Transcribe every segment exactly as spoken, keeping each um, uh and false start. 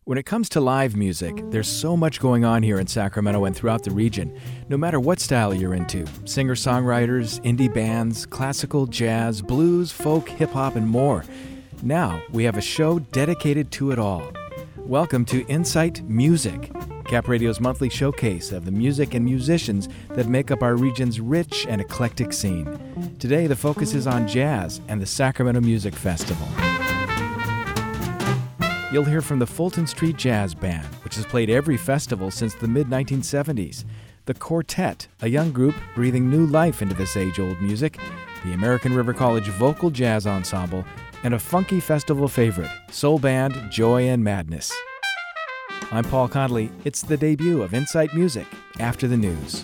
When it comes to live music, there's so much going on here in Sacramento and throughout the region. No matter what style you're into, singer-songwriters, indie bands, classical, jazz, blues, folk, hip-hop, and more. Now, we have a show dedicated to it all. Welcome to Insight Music, Cap Radio's monthly showcase of the music and musicians that make up our region's rich and eclectic scene. Today, the focus is on jazz and the Sacramento Music Festival. You'll hear from the Fulton Street Jazz Band, which has played every festival since the mid nineteen seventies. The Quartet, a young group breathing new life into this age-old music. The American River College Vocal Jazz Ensemble, and a funky festival favorite, soul band Joy and Madness. I'm Paul Conley. It's the debut of Insight Music after the news.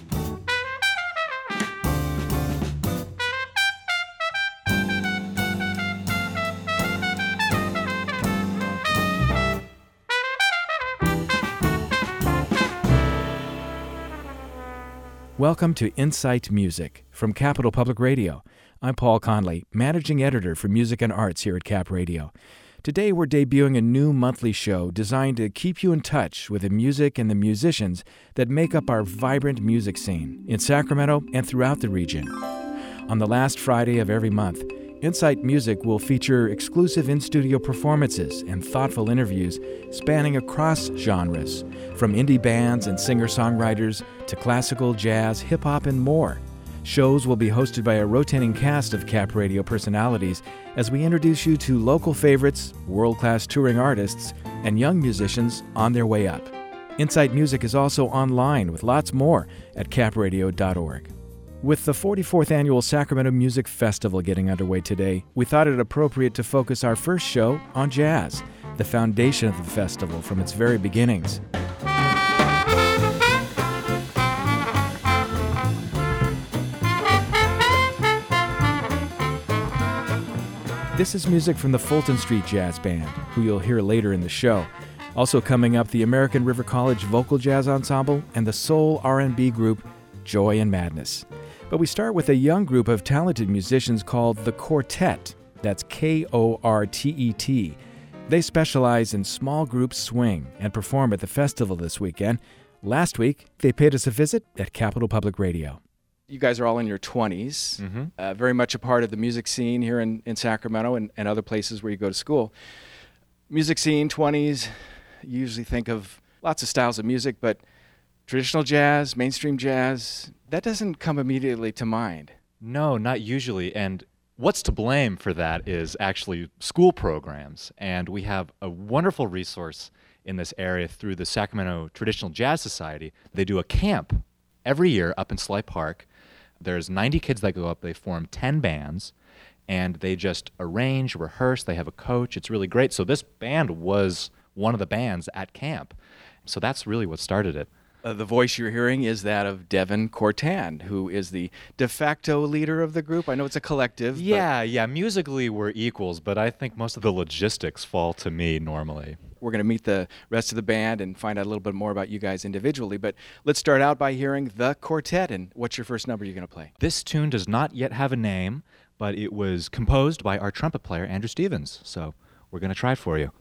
Welcome to Insight Music from Capital Public Radio. I'm Paul Conley, Managing Editor for Music and Arts here at Cap Radio. Today we're debuting a new monthly show designed to keep you in touch with the music and the musicians that make up our vibrant music scene in Sacramento and throughout the region. On the last Friday of every month, Insight Music will feature exclusive in-studio performances and thoughtful interviews spanning across genres, from indie bands and singer-songwriters to classical, jazz, hip-hop, and more. Shows will be hosted by a rotating cast of Cap Radio personalities as we introduce you to local favorites, world-class touring artists, and young musicians on their way up. Insight Music is also online with lots more at cap radio dot org. With the forty-fourth Annual Sacramento Music Festival getting underway today, we thought it appropriate to focus our first show on jazz, the foundation of the festival from its very beginnings. This is music from the Fulton Street Jazz Band, who you'll hear later in the show. Also coming up, the American River College Vocal Jazz Ensemble and the soul R and B group Joy and Madness. But we start with a young group of talented musicians called the Quartet. That's K O R T E T. They specialize in small group swing and perform at the festival this weekend. Last week, they paid us a visit at Capital Public Radio. You guys are all in your twenties, mm-hmm. uh, very much a part of the music scene here in, in Sacramento and, and other places where you go to school. Music scene, twenties, you usually think of lots of styles of music, but traditional jazz, mainstream jazz, that doesn't come immediately to mind. No, not usually. And what's to blame for that is actually school programs. And we have a wonderful resource in this area through the Sacramento Traditional Jazz Society. They do a camp every year up in Sly Park. There's ninety kids that go up. They form ten bands, and they just arrange, rehearse. They have a coach. It's really great. So this band was one of the bands at camp. So that's really what started it. Uh, the voice you're hearing is that of Devin Cortan, who is the de facto leader of the group. I know it's a collective. Yeah, yeah. Musically, we're equals, but I think most of the logistics fall to me normally. We're going to meet the rest of the band and find out a little bit more about you guys individually. But let's start out by hearing the Quartet. And what's your first number you're going to play? This tune does not yet have a name, but it was composed by our trumpet player, Andrew Stevens. So we're going to try it for you.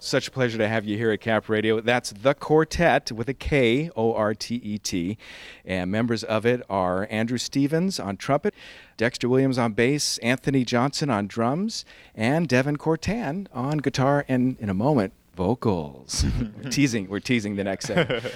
such a pleasure to have you here at Cap Radio. That's The Quartet with a K, O R T E T. And members of it are Andrew Stevens on trumpet, Dexter Williams on bass, Anthony Johnson on drums, and Devin Cortan on guitar, and in a moment, vocals. we're teasing, we're teasing the next segment.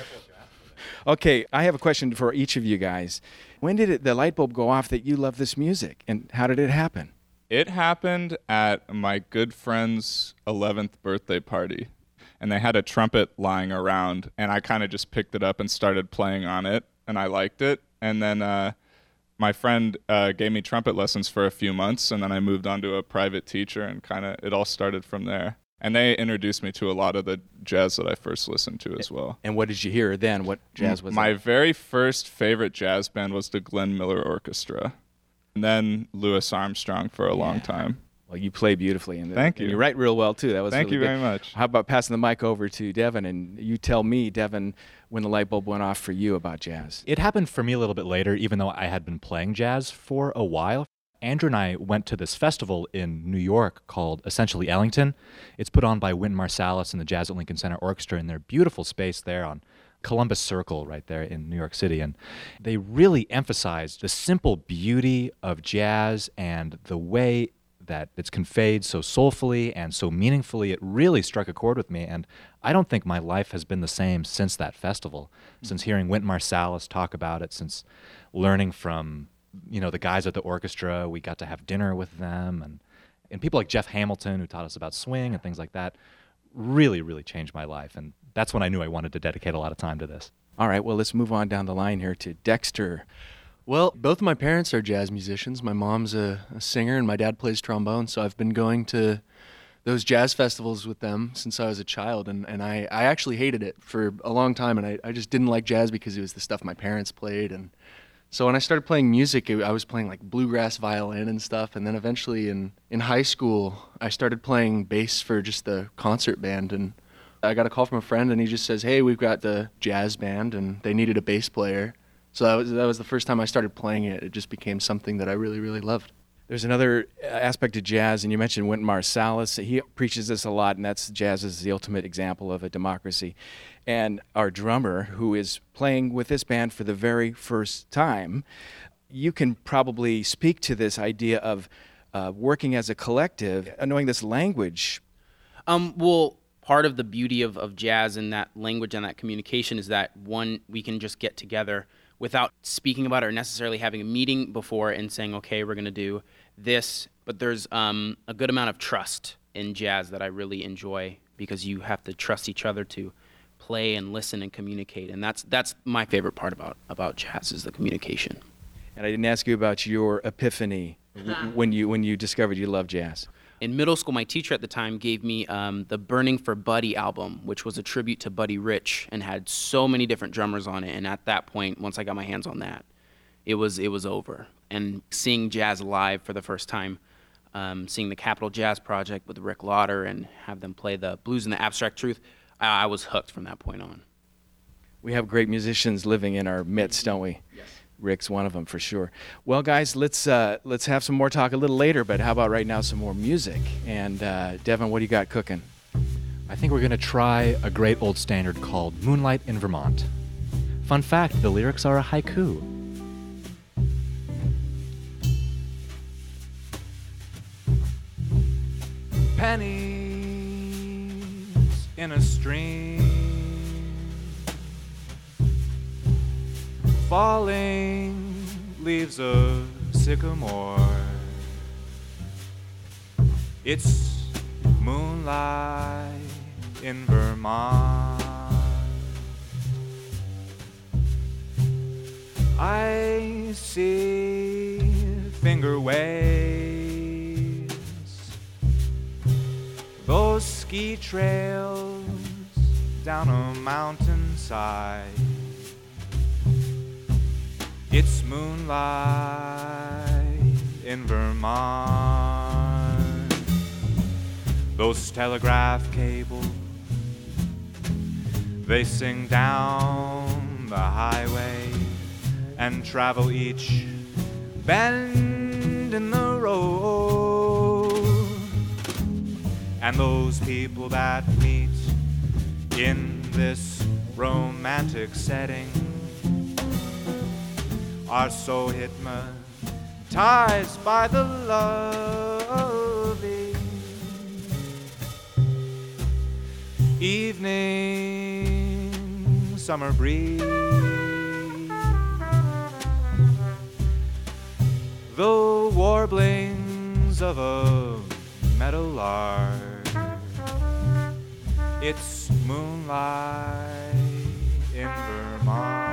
Okay, I have a question for each of you guys. When did it, the light bulb go off that you love this music, and how did it happen? It happened at my good friend's eleventh birthday party, and they had a trumpet lying around, and I kind of just picked it up and started playing on it, and I liked it. And then uh, my friend uh, gave me trumpet lessons for a few months, and then I moved on to a private teacher, and kind of it all started from there. And they introduced me to a lot of the jazz that I first listened to as well. And what did you hear then? What jazz was My that? very first favorite jazz band was the Glenn Miller Orchestra. And then Louis Armstrong for a yeah. long time. Well, you play beautifully. And Thank you. And you write real well, too. That was Thank really you good. very much. How about passing the mic over to Devin, and you tell me, Devin, when the light bulb went off for you about jazz? It happened for me a little bit later, even though I had been playing jazz for a while. Andrew and I went to this festival in New York called Essentially Ellington. It's put on by Wynton Marsalis and the Jazz at Lincoln Center Orchestra in their beautiful space there on Columbus Circle right there in New York City. And they really emphasized the simple beauty of jazz and the way that it's conveyed so soulfully and so meaningfully. It really struck a chord with me. And I don't think my life has been the same since that festival, mm-hmm. since hearing Wynton Marsalis talk about it, since learning from, you know, the guys at the orchestra. We got to have dinner with them. And, and people like Jeff Hamilton, who taught us about swing and things like that, really, really changed my life. And that's when I knew I wanted to dedicate a lot of time to this. All right, well, let's move on down the line here to Dexter. Well, both of my parents are jazz musicians. My mom's a, a singer, and my dad plays trombone, so I've been going to those jazz festivals with them since I was a child, and, and I, I actually hated it for a long time, and I, I just didn't like jazz because it was the stuff my parents played. And so when I started playing music, it, I was playing like bluegrass violin and stuff, and then eventually in, in high school, I started playing bass for just the concert band, and I got a call from a friend, and he just says, hey, we've got the jazz band, and they needed a bass player. So that was, that was the first time I started playing it. It just became something that I really, really loved. There's another aspect of jazz, and you mentioned Wynton Marsalis. He preaches this a lot, and that's jazz is the ultimate example of a democracy. And our drummer, who is playing with this band for the very first time, you can probably speak to this idea of uh, working as a collective, uh, knowing this language. Um, well, part of the beauty of, of jazz and that language and that communication is that, one, we can just get together without speaking about it or necessarily having a meeting before and saying, okay, we're going to do this. But there's um, a good amount of trust in jazz that I really enjoy, because you have to trust each other to play and listen and communicate. And that's that's my favorite part about, about jazz, is the communication. And I didn't ask you about your epiphany when you when you discovered you love jazz. In middle school, my teacher at the time gave me um, the Burning for Buddy album, which was a tribute to Buddy Rich and had so many different drummers on it. And at that point, once I got my hands on that, it was it was over. And seeing jazz live for the first time, um, seeing the Capitol Jazz Project with Rick Lauder and have them play the blues and the abstract truth, I, I was hooked from that point on. We have great musicians living in our midst, don't we? Yes. Rick's one of them for sure. Well, guys, let's uh, let's have some more talk a little later, but how about right now some more music? And uh, Devin, what do you got cooking? I think we're going to try a great old standard called Moonlight in Vermont. Fun fact, the lyrics are a haiku. Pennies in a stream, falling leaves of sycamore. It's moonlight in Vermont. I see finger waves, those ski trails down a mountainside. It's moonlight in Vermont. Those telegraph cables, they sing down the highway and travel each bend in the road. And those people that meet in this romantic setting are so hypnotized by the lovely evening summer breeze. The warblings of a meadowlark, it's moonlight in Vermont.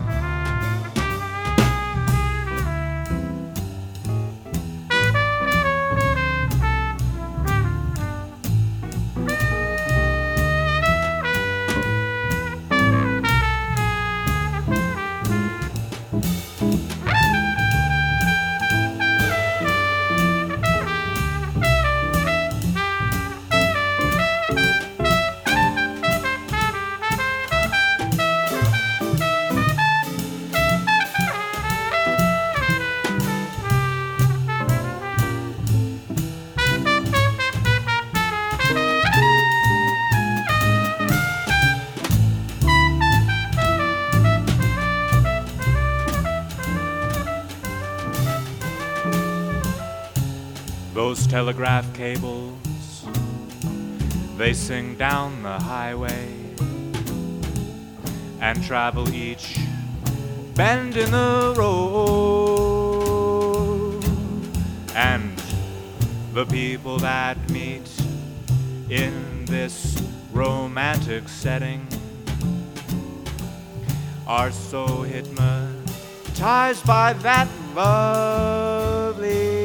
Those telegraph cables, they sing down the highway and travel each bend in the road. And the people that meet in this romantic setting are so hypnotized by that lovely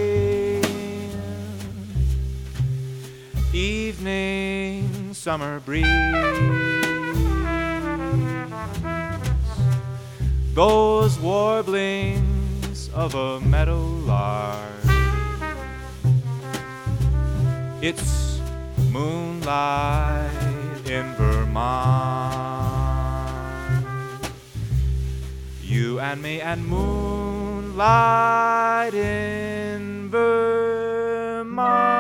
evening summer breeze. Those warblings of a meadowlark, it's moonlight in Vermont. You and me and moonlight in Vermont.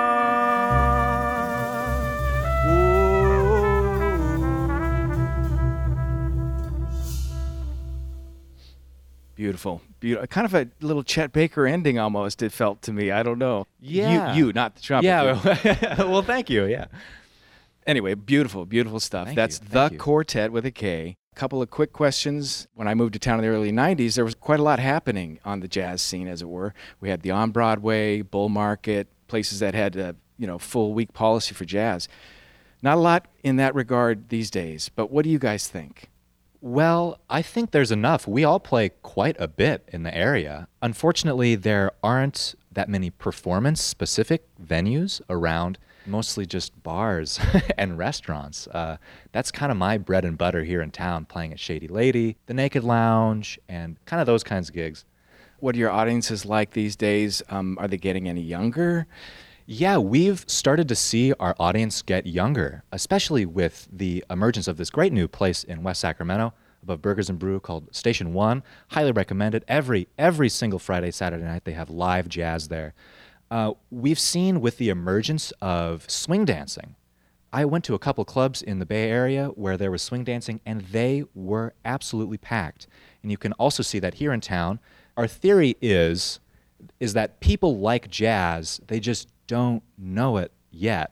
Beautiful. Beautiful. Kind of a little Chet Baker ending almost, it felt to me. I don't know. Yeah. You, you not the trumpet. Yeah. Well, thank you. Yeah. Anyway, beautiful, beautiful stuff. Thank That's you, The thank you. Quartet with a K. A couple of quick questions. When I moved to town in the early nineties, there was quite a lot happening on the jazz scene, as it were. We had the On Broadway, Bull Market, places that had a you know full week policy for jazz. Not a lot in that regard these days, but what do you guys think? Well, I think there's enough. We all play quite a bit in the area. Unfortunately, there aren't that many performance-specific venues around, mostly just bars and restaurants. Uh, that's kind of my bread and butter here in town, playing at Shady Lady, the Naked Lounge, and kind of those kinds of gigs. What are your audiences like these days? Um, are they getting any younger? Yeah, we've started to see our audience get younger, especially with the emergence of this great new place in West Sacramento above Burgers and Brew called Station One. Highly recommend it. Every every single Friday, Saturday night, they have live jazz there. Uh, we've seen with the emergence of swing dancing. I went to a couple clubs in the Bay Area where there was swing dancing, and they were absolutely packed. And you can also see that here in town. Our theory is, is that people like jazz, they just don't know it yet.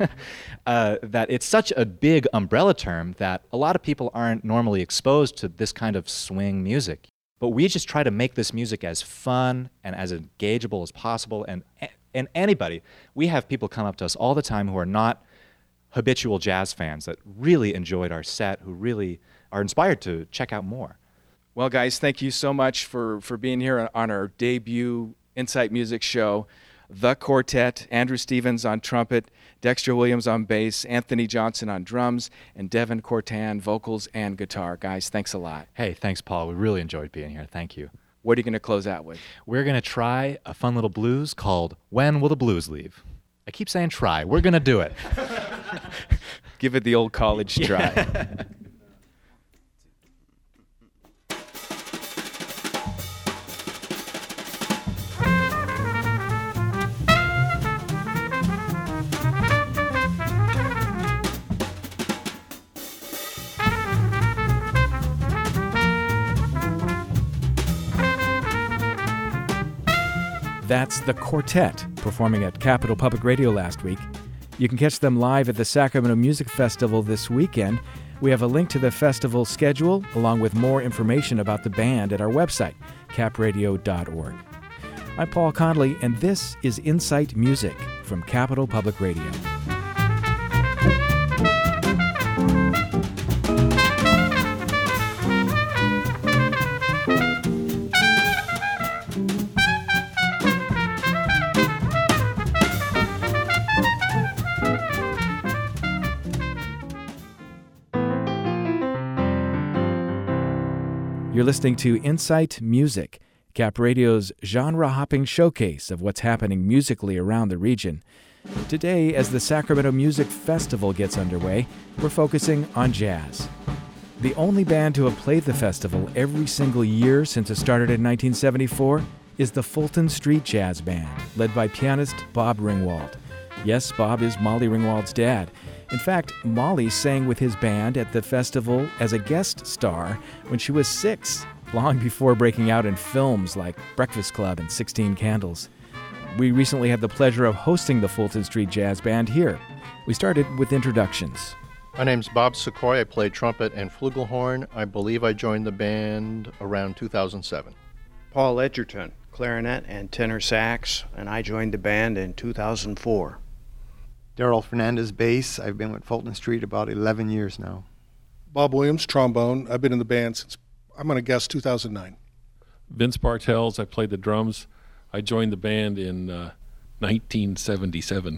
uh, that it's such a big umbrella term that a lot of people aren't normally exposed to this kind of swing music. But we just try to make this music as fun and as engageable as possible. And and anybody, we have people come up to us all the time who are not habitual jazz fans that really enjoyed our set, who really are inspired to check out more. Well, guys, thank you so much for, for being here on our debut Insight Music show. The Quartet, Andrew Stevens on trumpet, Dexter Williams on bass, Anthony Johnson on drums, and Devin Cortan, vocals and guitar. Guys, thanks a lot. Hey, thanks, Paul. We really enjoyed being here. Thank you. What are you going to close out with? We're going to try a fun little blues called When Will the Blues Leave? I keep saying try. We're going to do it. Give it the old college try. That's The Quartet, performing at Capitol Public Radio last week. You can catch them live at the Sacramento Music Festival this weekend. We have a link to the festival schedule, along with more information about the band at our website, cap radio dot org. I'm Paul Conley, and this is Insight Music from Capitol Public Radio. You're listening to Insight Music, Cap Radio's genre-hopping showcase of what's happening musically around the region. Today, as the Sacramento Music Festival gets underway, we're focusing on jazz. The only band to have played the festival every single year since it started in nineteen seventy-four is the Fulton Street Jazz Band, led by pianist Bob Ringwald. Yes, Bob is Molly Ringwald's dad. In fact, Molly sang with his band at the festival as a guest star when she was six, long before breaking out in films like Breakfast Club and sixteen Candles. We recently had the pleasure of hosting the Fulton Street Jazz Band here. We started with introductions. My name's Bob Sequoy. I play trumpet and flugelhorn. I believe I joined the band around two thousand seven. Paul Edgerton, clarinet and tenor sax, and I joined the band in two thousand four. Daryl Fernandez, bass. I've been with Fulton Street about eleven years now. Bob Williams, trombone. I've been in the band since, I'm going to guess, two thousand nine. Vince Bartels, I played the drums. I joined the band in uh, nineteen seventy-seven.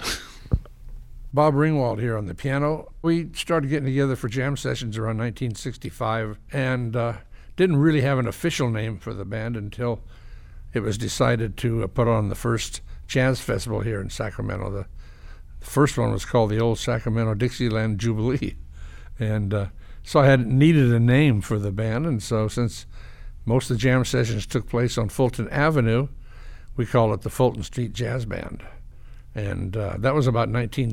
Bob Ringwald here on the piano. We started getting together for jam sessions around nineteen sixty-five and uh, didn't really have an official name for the band until it was decided to uh, put on the first jazz festival here in Sacramento. The The first one was called the Old Sacramento Dixieland Jubilee. And uh, so I had needed a name for the band, and so since most of the jam sessions took place on Fulton Avenue, we called it the Fulton Street Jazz Band. And uh, that was about nineteen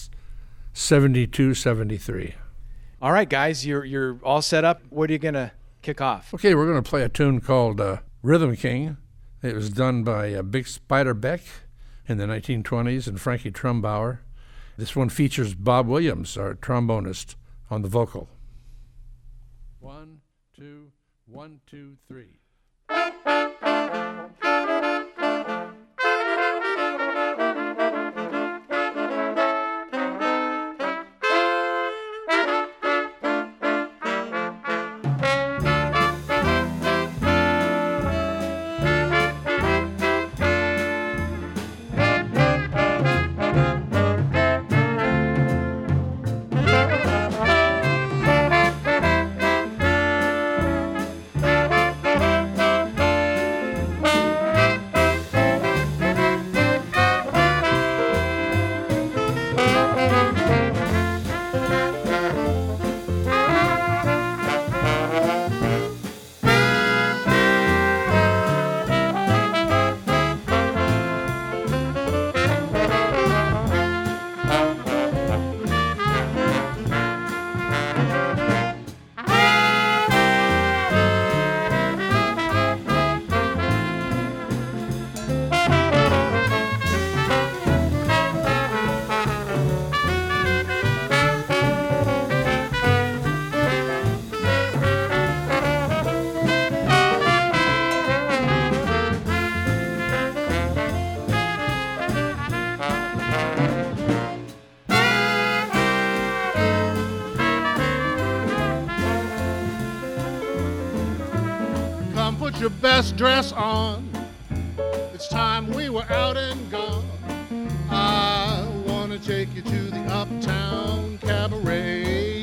seventy-two, seventy-three. All right, guys, you're you're all set up. What are you going to kick off? Okay, we're going to play a tune called uh, Rhythm King. It was done by uh, Big Spider Beck in the nineteen twenties, and Frankie Trumbauer. This one features Bob Williams, our trombonist, on the vocal. One, two, one, two, three. Your best dress on. It's time we were out and gone. I want to take you to the Uptown Cabaret.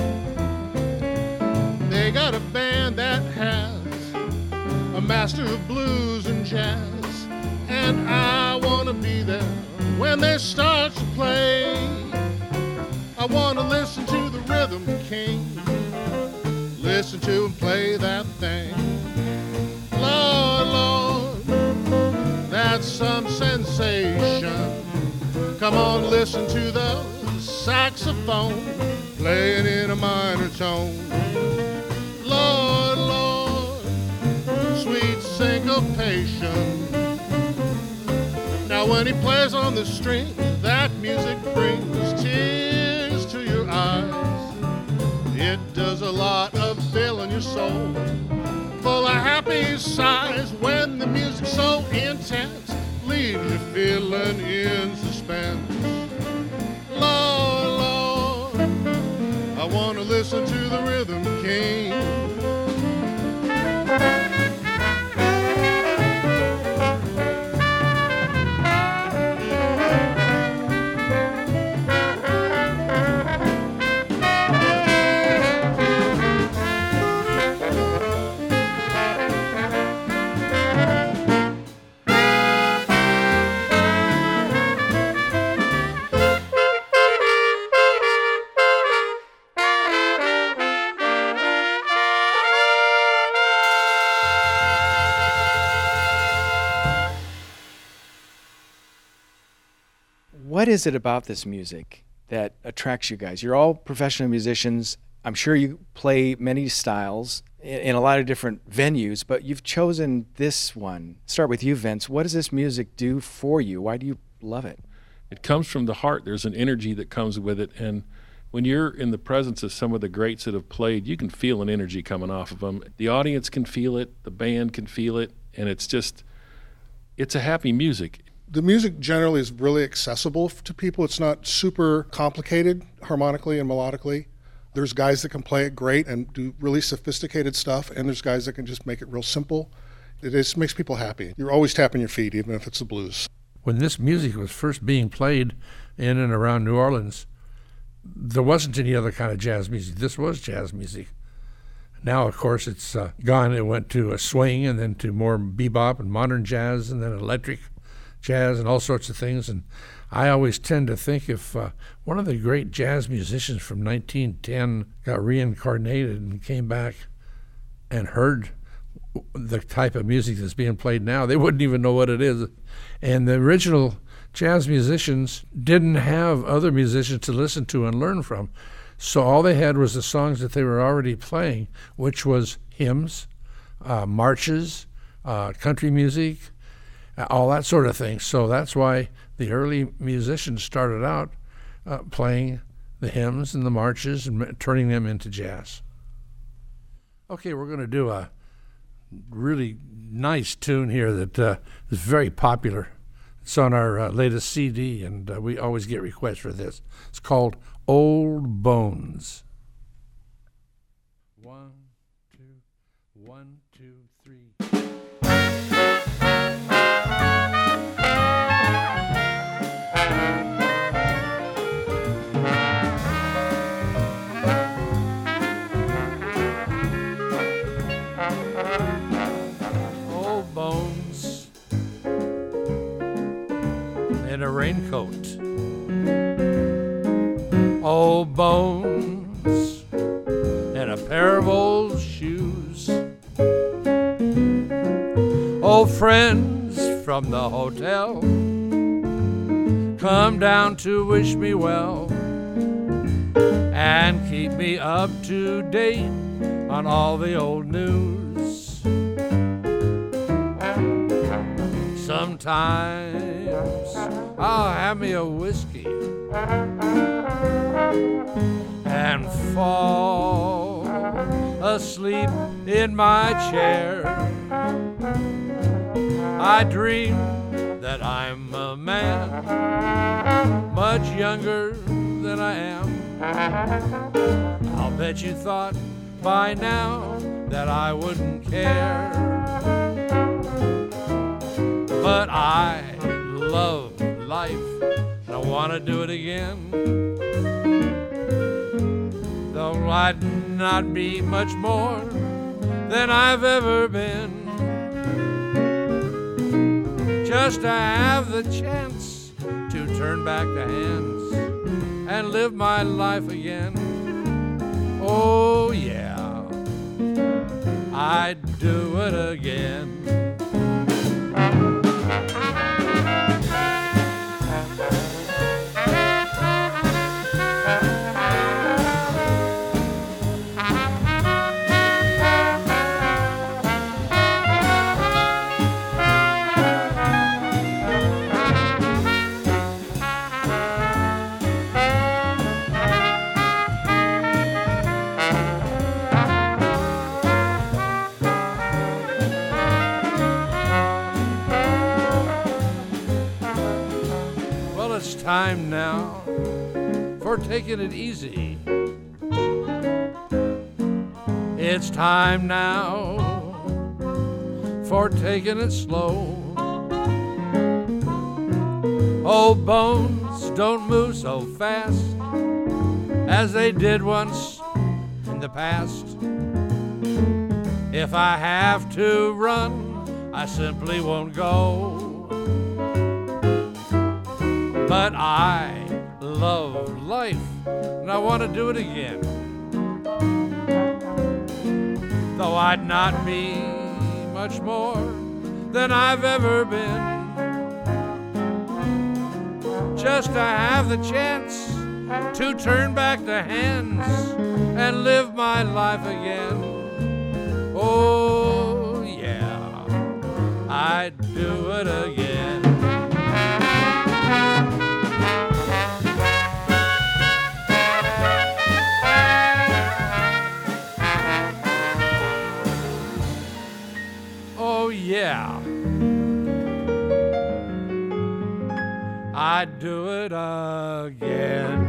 They got a band that has a master of blues and jazz, and I want to be there when they start to play. I want to listen to the Rhythm King, listen to him play that thing. Lord, Lord, that's some sensation. Come on, listen to the saxophone playing in a minor tone. Lord, Lord, sweet syncopation. Now when he plays on the strings, that music brings tears to your eyes. It does a lot of filling your soul, full of happy sighs. When the music's so intense, leaves you feeling in suspense. Lord, Lord, I want to listen to the Rhythm King. What is it about this music that attracts you guys? You're all professional musicians. I'm sure you play many styles in, in a lot of different venues, but you've chosen this one. Start with you, Vince. What does this music do for you? Why do you love it? It comes from the heart. There's an energy that comes with it, and when you're in the presence of some of the greats that have played, you can feel an energy coming off of them. The audience can feel it, the band can feel it, and it's just, it's a happy music. The music generally is really accessible to people. It's not super complicated harmonically and melodically. There's guys that can play it great and do really sophisticated stuff, and there's guys that can just make it real simple. It just makes people happy. You're always tapping your feet, even if it's the blues. When this music was first being played in and around New Orleans, there wasn't any other kind of jazz music. This was jazz music. Now, of course, it's uh, gone. It went to a swing and then to more bebop and modern jazz and then electric jazz and all sorts of things. And I always tend to think if uh, one of the great jazz musicians from nineteen ten got reincarnated and came back and heard the type of music that's being played now, they wouldn't even know what it is. And the original jazz musicians didn't have other musicians to listen to and learn from. So all they had was the songs that they were already playing, which was hymns, uh, marches, uh, country music, all that sort of thing. So that's why the early musicians started out uh, playing the hymns and the marches and m- turning them into jazz. Okay, we're going to do a really nice tune here that uh, is very popular. It's on our uh, latest C D, and uh, we always get requests for this. It's called Old Bones. One, two, one, two, three. Old bones in a raincoat. Old bones and a pair of old shoes. Old friends from the hotel come down to wish me well and keep me up to date on all the old news. Sometimes I'll have me a whiskey and fall asleep in my chair. I dream that I'm a man much younger than I am. I'll bet you thought by now that I wouldn't care, but I love life and I want to do it again. Though I'd not be much more than I've ever been, just to have the chance to turn back the hands and live my life again. Oh yeah, I'd do it again. time now for taking it easy. It's time now for taking it slow. Old bones don't move so fast as they did once in the past. If I have to run, I simply won't go. But I love life, and I want to do it again. Though I'd not be much more than I've ever been. Just to have the chance to turn back the hands and live my life again. Oh yeah, I'd do it again. Oh yeah, I'd do it again.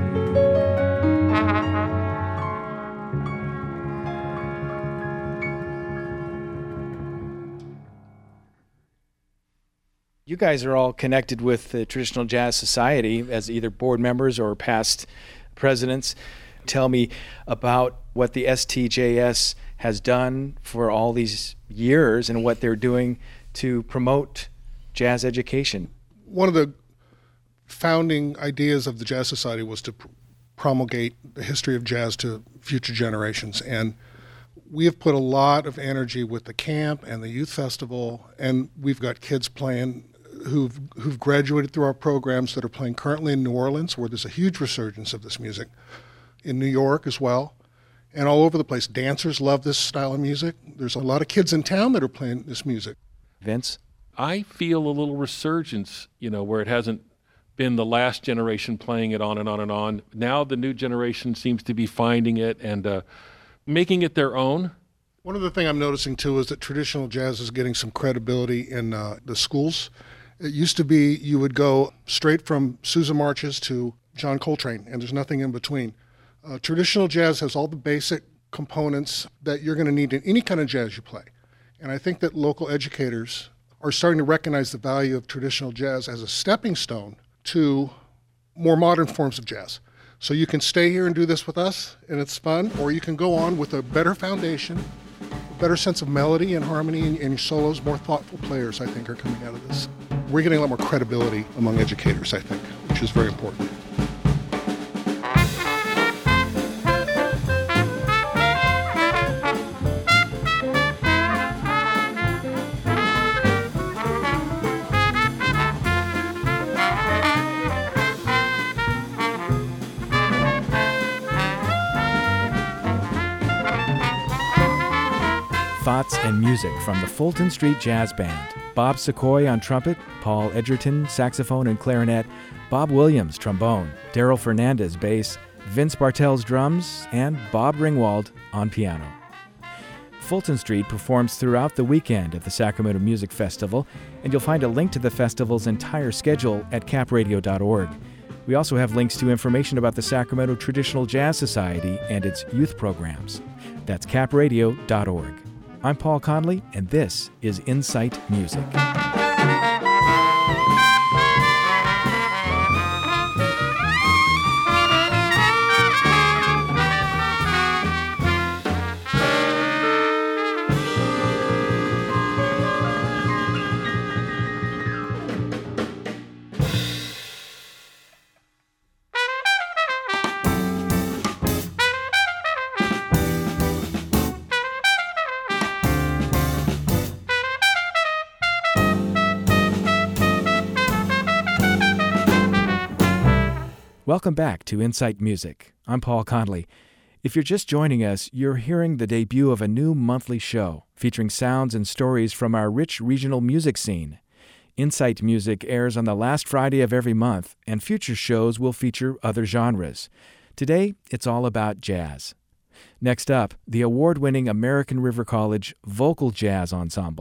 You guys are all connected with the Traditional Jazz Society as either board members or past presidents. Tell me about what the S T J S has done for all these years and what they're doing to promote jazz education. One of the founding ideas of the Jazz Society was to pr- promulgate the history of jazz to future generations. And we have put a lot of energy with the camp and the youth festival, and we've got kids playing who've who've graduated through our programs that are playing currently in New Orleans, where there's a huge resurgence of this music, in New York as well, and all over the place. Dancers love this style of music. There's a lot of kids in town that are playing this music. Vince? I feel a little resurgence, you know, where it hasn't been the last generation playing it on and on and on. Now the new generation seems to be finding it and uh, making it their own. One other thing I'm noticing, too, is that traditional jazz is getting some credibility in uh, the schools. It used to be you would go straight from Sousa Marches to John Coltrane, and there's nothing in between. Uh, traditional jazz has all the basic components that you're going to need in any kind of jazz you play. And I think that local educators are starting to recognize the value of traditional jazz as a stepping stone to more modern forms of jazz. So you can stay here and do this with us, and it's fun, or you can go on with a better foundation, a better sense of melody and harmony in, in your solos. More thoughtful players, I think, are coming out of this. We're getting a lot more credibility among educators, I think, which is very important. Thoughts and music from the Fulton Street Jazz Band. Bob Secoy on trumpet, Paul Edgerton saxophone and clarinet, Bob Williams trombone, Daryl Fernandez bass, Vince Bartels drums, and Bob Ringwald on piano. Fulton Street performs throughout the weekend at the Sacramento Music Festival, and you'll find a link to the festival's entire schedule at cap radio dot org. We also have links to information about the Sacramento Traditional Jazz Society and its youth programs. That's cap radio dot org. I'm Paul Conley, and this is Insight Music. Welcome back to Insight Music. I'm Paul Conley. If you're just joining us, you're hearing the debut of a new monthly show featuring sounds and stories from our rich regional music scene. Insight Music airs on the last Friday of every month, and future shows will feature other genres. Today, it's all about jazz. Next up, the award-winning American River College Vocal Jazz Ensemble.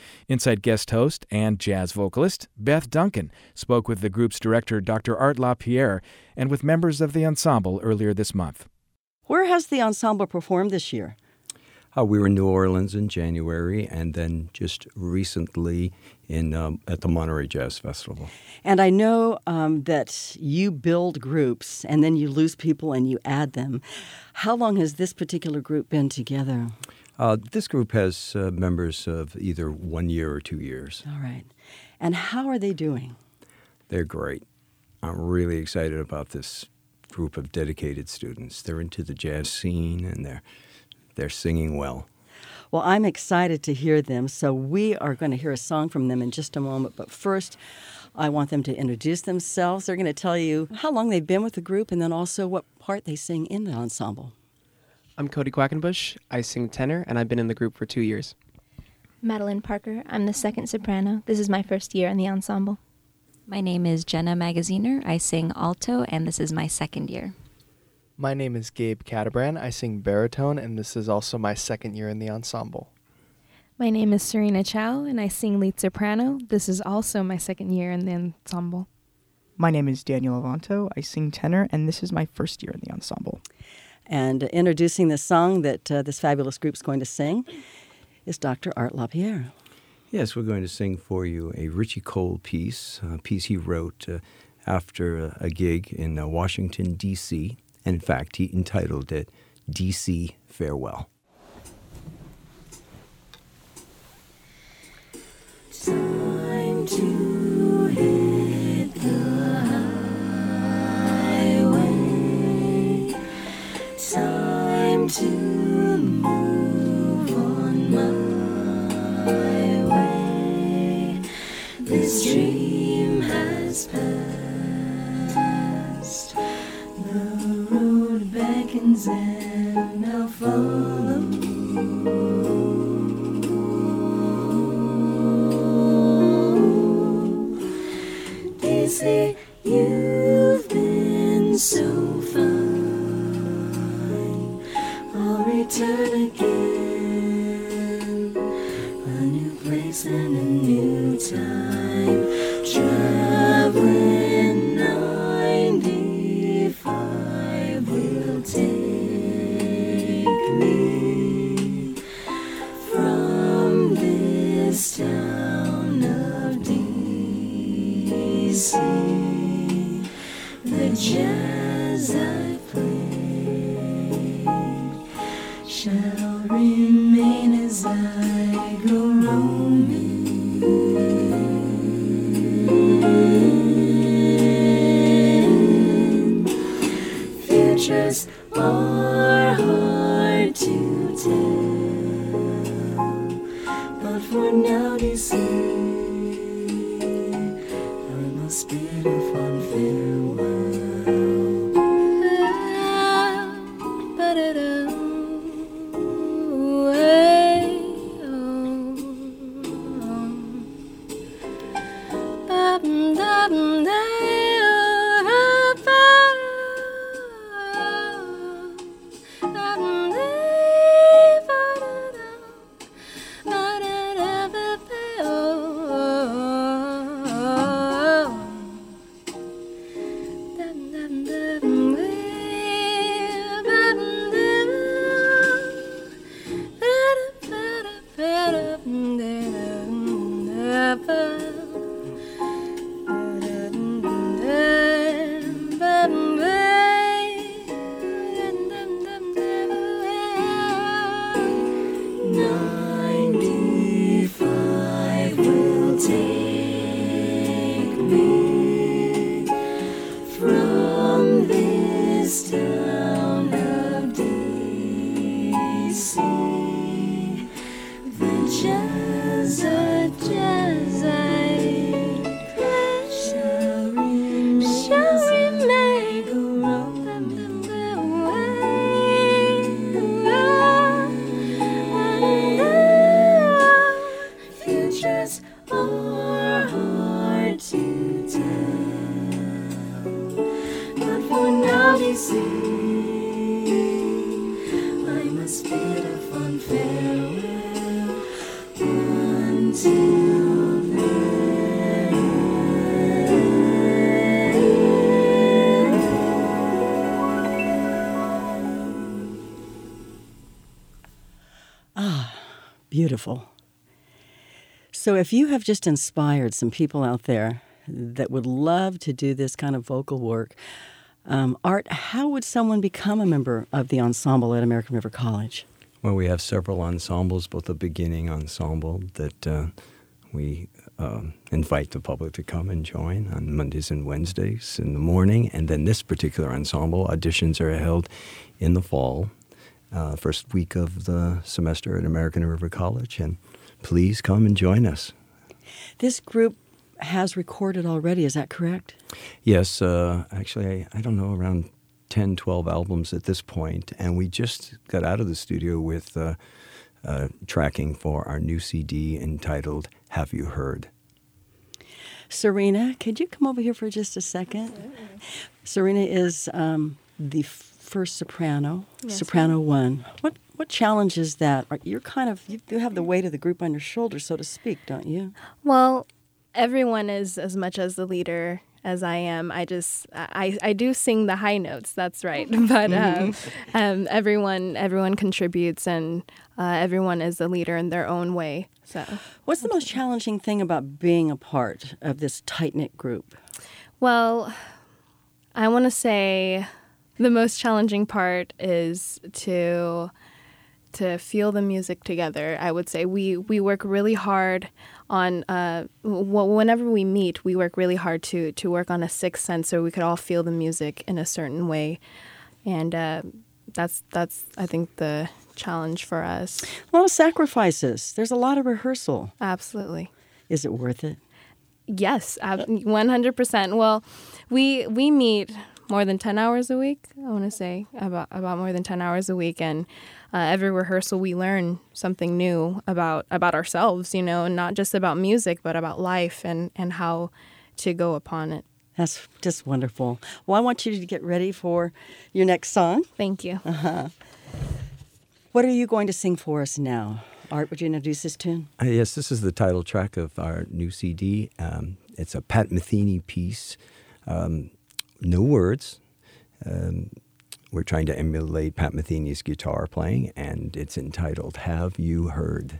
Insight guest host and jazz vocalist Beth Duncan spoke with the group's director, Doctor Art LaPierre, and with members of the ensemble earlier this month. Where has the ensemble performed this year? Uh, we were in New Orleans in January, and then just recently in um, at the Monterey Jazz Festival. And I know um, that you build groups, and then you lose people and you add them. How long has this particular group been together? Uh, this group has uh, members of either one year or two years. All right. And how are they doing? They're great. I'm really excited about this group of dedicated students. They're into the jazz scene, and they're they're singing well. Well, I'm excited to hear them, so we are going to hear a song from them in just a moment. But first, I want them to introduce themselves. They're going to tell you how long they've been with the group and then also what part they sing in the ensemble. I'm Cody Quackenbush. I sing tenor, and I've been in the group for two years. Madeline Parker. I'm the second soprano. This is my first year in the ensemble. My name is Jenna Magaziner. I sing alto, and this is my second year. My name is Gabe Catterbrand. I sing baritone, and this is also my second year in the ensemble. My name is Serena Chow, and I sing lead soprano. This is also my second year in the ensemble. My name is Daniel Avanto. I sing tenor, and this is my first year in the ensemble. And introducing the song that uh, this fabulous group is going to sing is Doctor Art LaPierre. Yes, we're going to sing for you a Richie Cole piece, a piece he wrote uh, after a, a gig in uh, Washington, D C, and in fact, he entitled it D C Farewell. Time to hit the highway. Time to move on my way. This dream has passed. The road beckons and I'll follow. They say you've been so fine. I'll return again. A new place and a new time. Traveling ninety-five will take me from this town of D C. The jazz I played shall remain as I go roaming. Futures are hard to tell, but for now they say I must bid a fond farewell. Ninety-five will take me from this town of D C. The jazz I, jazz I shall remain, shall remain around the way. Futures are hard to tell, but for now they say I must bid a fond farewell. One until then. Ah, beautiful. So if you have just inspired some people out there that would love to do this kind of vocal work, um, Art, how would someone become a member of the ensemble at American River College? Well, we have several ensembles, both a beginning ensemble that uh, we uh, invite the public to come and join on Mondays and Wednesdays in the morning. And then this particular ensemble, auditions are held in the fall, uh, first week of the semester at American River College. And please come and join us. This group has recorded already, is that correct? Yes, uh, actually, I, I don't know, around ten, twelve albums at this point, and we just got out of the studio with uh, uh, tracking for our new C D entitled Have You Heard? Serena, could you come over here for just a second? Serena is um, the f- first soprano, Yes, soprano one. What what challenge is that? Are- You're kind of, you do have the weight of the group on your shoulders, so to speak, don't you? Well, everyone is as much as the leader as I am. I just, I, I do sing the high notes, that's right. But um, um, everyone everyone contributes, and uh, everyone is the leader in their own way. So, What's the most challenging thing about being a part of this tight-knit group? well, I want to say the most challenging part is to to feel the music together. I would say we we work really hard on uh, w- whenever we meet, we work really hard to to work on a sixth sense, so we could all feel the music in a certain way, and uh, that's that's I think the challenge for us. A lot of sacrifices. There's a lot of rehearsal. Absolutely. Is it worth it? Yes, ab- one hundred percent. Well, we we meet more than ten hours a week. I want to say about about more than ten hours a week, and uh, every rehearsal we learn something new about about ourselves, you know, and not just about music, but about life and, and how to go upon it. That's just wonderful. Well, I want you to get ready for your next song. Thank you. Uh-huh. What are you going to sing for us now? Art, would you introduce this tune? Uh, yes, this is the title track of our new C D. Um, it's a Pat Metheny piece. Um, no words. Um, we're trying to emulate Pat Metheny's guitar playing, and it's entitled Have You Heard?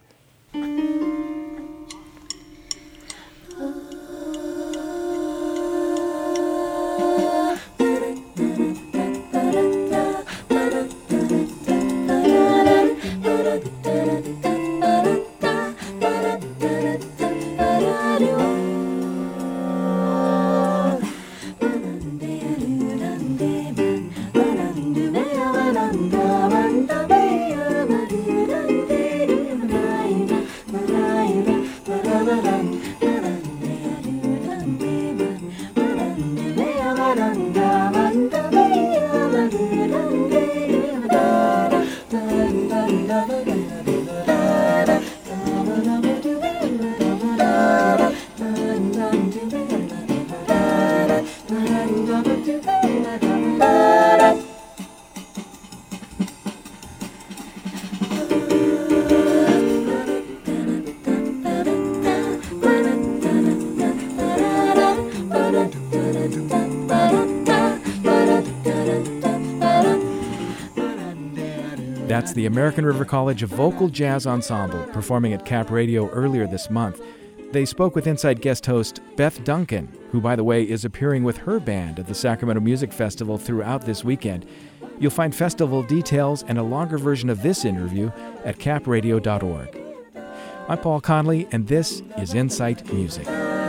That's the American River College Vocal Jazz Ensemble performing at Cap Radio earlier this month. They spoke with Inside guest host Beth Duncan, who, by the way, is appearing with her band at the Sacramento Music Festival throughout this weekend. You'll find festival details and a longer version of this interview at cap radio dot org. I'm Paul Conley, and this is Insight Music.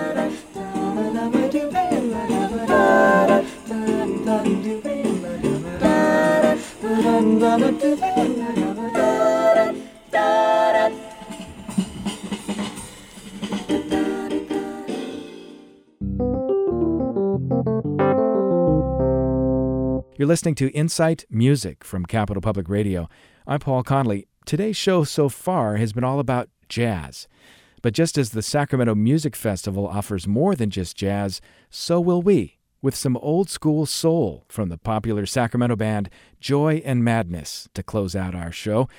You're listening to Insight Music from Capital Public Radio. I'm Paul Conley. Today's show so far has been all about jazz. But just as the Sacramento Music Festival offers more than just jazz, so will we, with some old-school soul from the popular Sacramento band Joy and Madness to close out our show.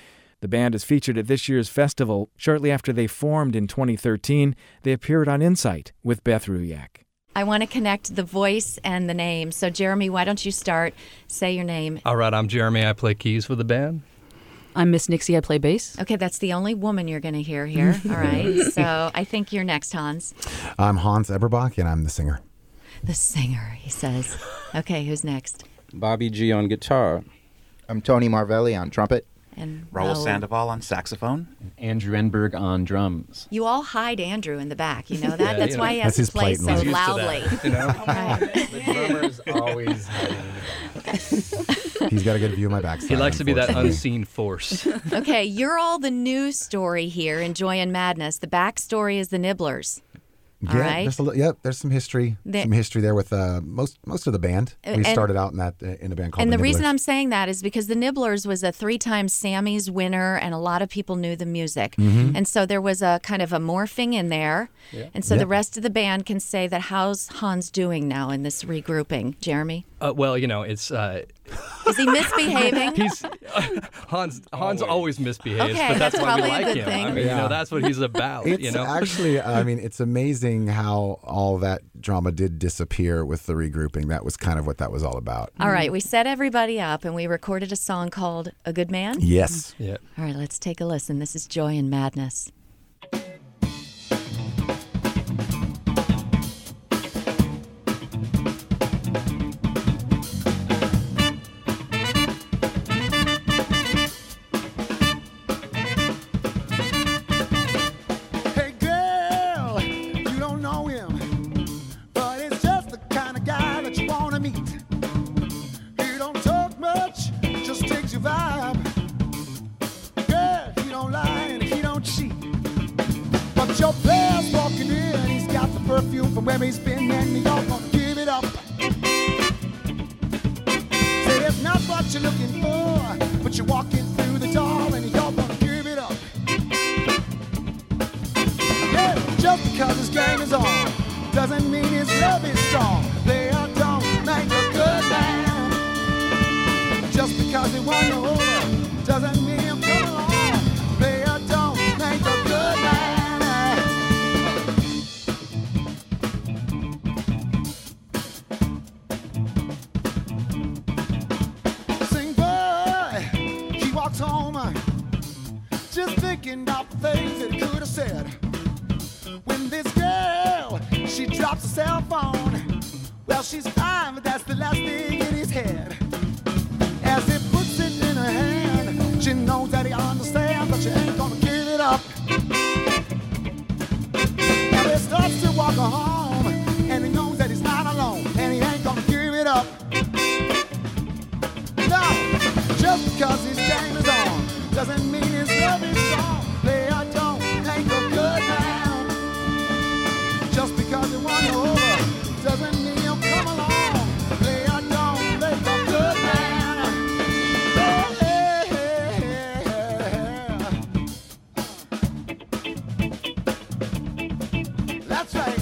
The band is featured at this year's festival. Shortly after they formed in twenty thirteen, they appeared on Insight with Beth Ruyak. I want to connect the voice and the name. So, Jeremy, why don't you start? Say your name. All right, I'm Jeremy. I play keys for the band. I'm Miss Nixie. I play bass. Okay, that's the only woman you're going to hear here. All right. So, I think you're next, Hans. I'm Hans Eberbach, and I'm the singer. The singer, he says. Okay, who's next? Bobby G on guitar. I'm Tony Marvelli on trumpet. And Raul Raul. Sandoval on saxophone. Andrew Enberg on drums. You all hide Andrew in the back, you know that? Yeah, That's you why know, he has that's to play his so plate, man. loudly. He's used to that, you know? Right. The drummer's always hiding in the back. He's got a good view of my backside. He likes to be that unfortunately. unseen force. Okay, you're all the news story here in Joy and Madness. The backstory is the Nibblers. All Yeah, right. there's a, li- yep, there's some history, The- some history there with uh, most most of the band. We And- started out in that uh, in a band called And the, the reason Nibblers. I'm saying that is because the Nibblers was a three-time Sammys winner, and a lot of people knew the music. Mhm. And so there was a kind of a morphing in there. Yeah. And so Yeah. the rest of the band can say that how's Hans doing now in this regrouping? Jeremy? Uh, well, you know, it's... Uh, Is he misbehaving? He's Hans. Hans always misbehaves, Okay, but that's, that's why we probably a like good him. thing. I mean, you Yeah. know, that's what he's about. It's you know, actually, I mean, it's amazing how all that drama did disappear with the regrouping. That was kind of what that was all about. All right, we set everybody up, and we recorded a song called A Good Man? Yes. Yeah. All right, let's take a listen. This is Joy and Madness. Hey girl, you don't know him, but he's just the kind of guy that you wanna meet. He don't talk much, just takes your vibe. Girl, he don't lie and he don't cheat. But your player's walking in, he's got the perfume from where he's been, and you're gonna give it up. Say it's not what you're looking for, but you're walking through the door and you're gonna give it up. Yeah, just because his game is on doesn't mean his love is strong. Player don't make a good man. Just because he won you over doesn't mean he'll come along. Player don't make a good man. Sing boy, he walks home uh, just thinking about the things that he could have said. When this girl, she drops her cell phone, well, she's fine, but that's the last thing in his head. As he puts it in her hand, she knows that he understands, but she ain't gonna give it up. Now he starts to walk her home, and he knows that he's not alone, and he ain't gonna give it up. No, just because his game is on doesn't mean his love is strong. Player don't make a good man. Just because he won you over doesn't mean he'll come along. Player don't make a good man. Yeah, yeah. That's right.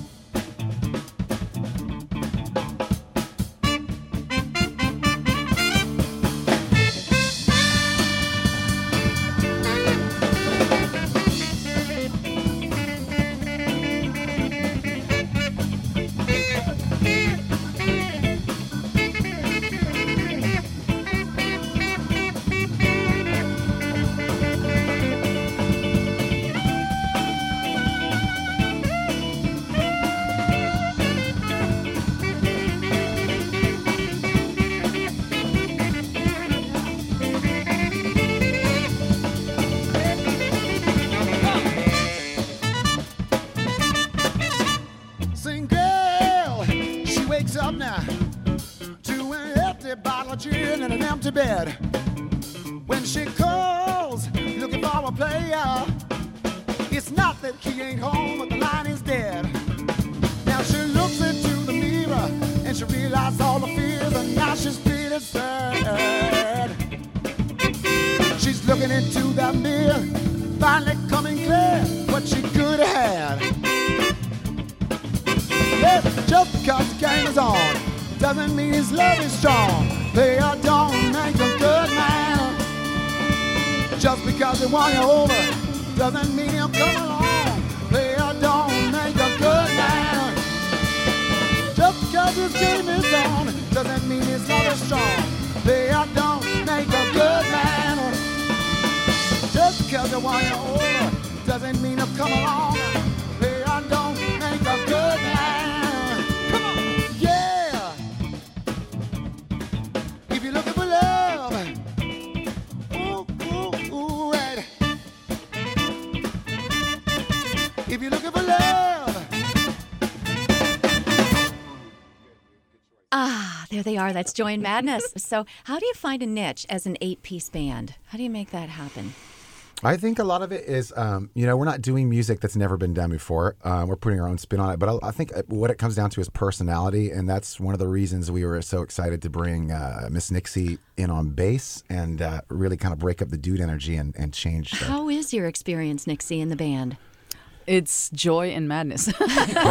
Sing girl, she wakes up now to an empty bottle of gin and an empty bed. When she calls, looking for a player, it's not that he ain't home, but the line is dead. Now she looks into the mirror and she realizes all the fears, and now she's feeling sad. She's looking into that mirror, finally coming clear what she could have had. Yeah, just because the game is on doesn't mean his love is strong. Player don't make a good man. Just because they want you over doesn't mean he'll come along. Player don't make a good man. Just because his game is on doesn't mean his love is strong. Player don't make a good man. Just because they want you over doesn't mean he'll come along. Player don't make a good man. Come on, yeah. If you're looking for love, ooh, ooh, ooh, right. If you're looking for love. Ah, there they are. That's Joy and Madness. So how do you find a niche as an eight-piece band? How do you make that happen? I think a lot of it is, um, you know, we're not doing music that's never been done before. Uh, we're putting our own spin on it. But I, I think what it comes down to is personality. And that's one of the reasons we were so excited to bring uh, Miss Nixie in on bass and uh, really kind of break up the dude energy and, and change. The... How is your experience, Nixie, in the band? It's joy and madness. Hey,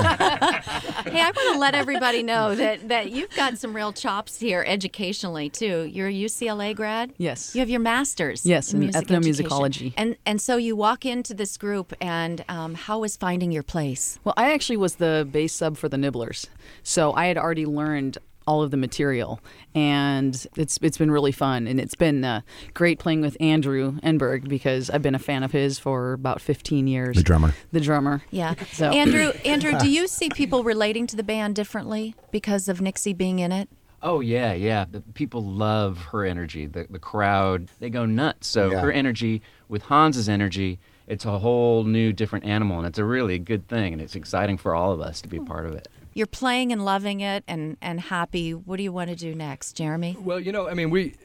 I want to let everybody know that, that you've got some real chops here educationally, too. You're a U C L A grad? Yes. You have your master's yes, in in music ethnomusicology. education. And, and so you walk into this group, and um, how was finding your place? Well, I actually was the bass sub for the Nibblers. So I had already learned all of the material, and it's it's been really fun, and it's been uh, great playing with Andrew Enberg because I've been a fan of his for about fifteen years. The drummer. The drummer. Yeah. So. Andrew, Andrew, do you see people relating to the band differently because of Nixie being in it? Oh, yeah, yeah. The people love her energy. The, the crowd, they go nuts. So Yeah. her energy with Hans's energy, it's a whole new different animal, and it's a really good thing, and it's exciting for all of us to be a part of it. You're playing and loving it and, and happy. What do you want to do next, Jeremy? Well, you know, I mean, we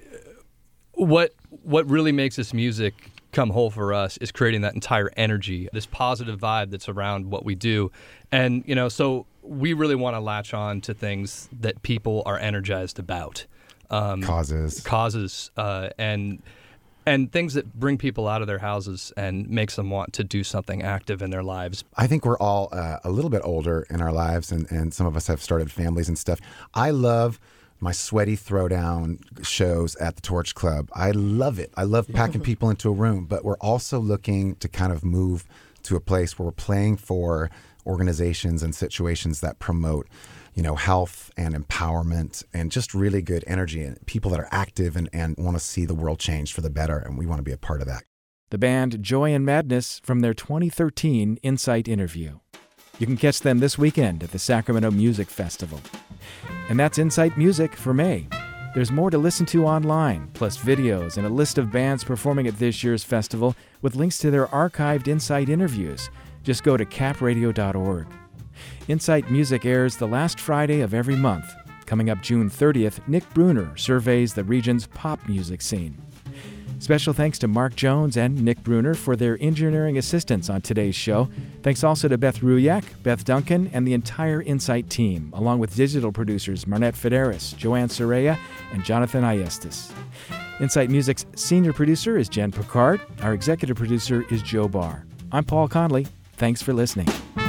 what what really makes this music come whole for us is creating that entire energy, this positive vibe that's around what we do. And, you know, so we really want to latch on to things that people are energized about. Um, causes. Causes, uh, and and things that bring people out of their houses and makes them want to do something active in their lives. I think we're all uh, a little bit older in our lives, and, and some of us have started families and stuff. I love my sweaty throwdown shows at the Torch Club. I love it. I love packing people into a room, but we're also looking to kind of move to a place where we're playing for organizations and situations that promote, you know, health and empowerment and just really good energy and people that are active and, and want to see the world change for the better, and we want to be a part of that. The band Joy and Madness from their twenty thirteen Insight interview. You can catch them this weekend at the Sacramento Music Festival. And that's Insight Music for May. There's more to listen to online, plus videos and a list of bands performing at this year's festival with links to their archived Insight interviews. Just go to cap radio dot org. Insight Music airs the last Friday of every month. Coming up June thirtieth, Nick Bruner surveys the region's pop music scene. Special thanks to Mark Jones and Nick Bruner for their engineering assistance on today's show. Thanks also to Beth Ruyak, Beth Duncan, and the entire Insight team, along with digital producers Marnette Federis, Joanne Soraya, and Jonathan Ayestis. Insight Music's senior producer is Jen Picard. Our executive producer is Joe Barr. I'm Paul Conley. Thanks for listening.